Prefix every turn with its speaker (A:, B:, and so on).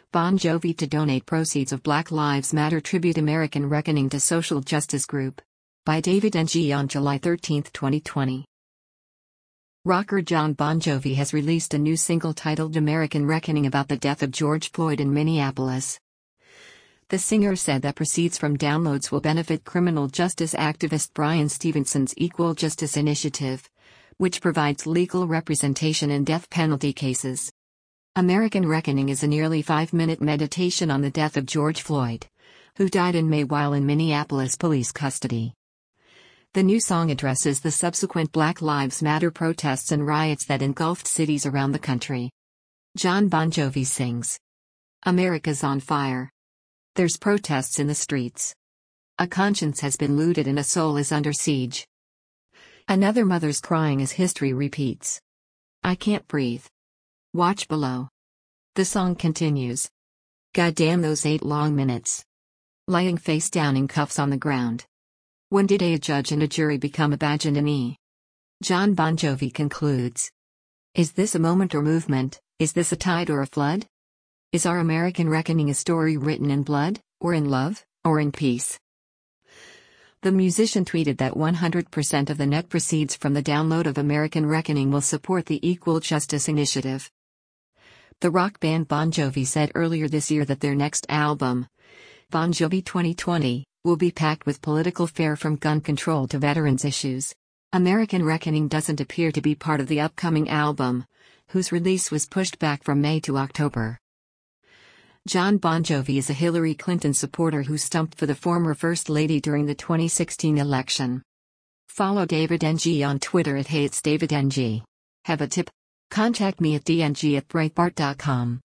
A: Bon Jovi to donate proceeds of Black Lives Matter tribute American Reckoning to social justice group. By David Ng on July 13, 2020. Rocker Jon Bon Jovi has released a new single titled American Reckoning about the death of George Floyd in Minneapolis. The singer said that proceeds from downloads will benefit criminal justice activist Bryan Stevenson's Equal Justice Initiative, which provides legal representation in death penalty cases. American Reckoning is a nearly 5-minute meditation on the death of George Floyd, who died in May while in Minneapolis police custody. The new song addresses the subsequent Black Lives Matter protests and riots that engulfed cities around the country. Jon Bon Jovi sings, "America's on fire. There's protests in the streets. A conscience has been looted and a soul is under siege. Another mother's crying as history repeats. I can't breathe. Watch below." The song continues. "Goddamn those 8 long minutes. Lying face down in cuffs on the ground. When did a judge and a jury become a badge and an E?" Jon Bon Jovi concludes. Is this a moment or movement? Is this a tide or a flood? Is our American Reckoning a story written in blood, or in love, or in peace? The musician tweeted that 100% of the net proceeds from the download of American Reckoning will support the Equal Justice Initiative. The rock band Bon Jovi said earlier this year that their next album, Bon Jovi 2020, will be packed with political fare from gun control to veterans issues. American Reckoning doesn't appear to be part of the upcoming album, whose release was pushed back from May to October. Jon Bon Jovi is a Hillary Clinton supporter who stumped for the former First Lady during the 2016 election. Follow David Ng on Twitter at @HeyIt'sDavidNG. Have a tip? Contact me at dng@breitbart.com.